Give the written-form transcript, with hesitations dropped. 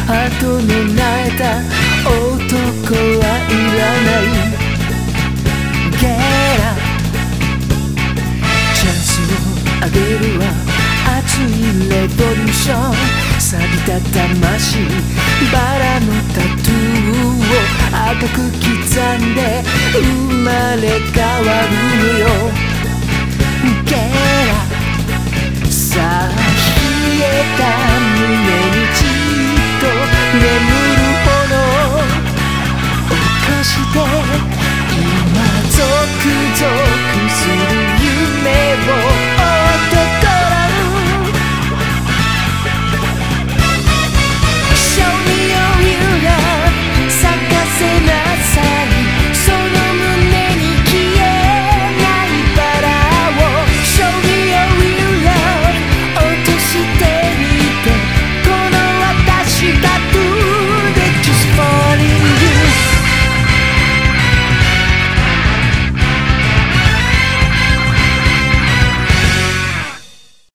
後のなえた男はいらない。ゲラチャンスをあげるわ。熱いレボリューション、錆びた魂、バラのタトゥーを赤く刻んで生まれ変わるのよ。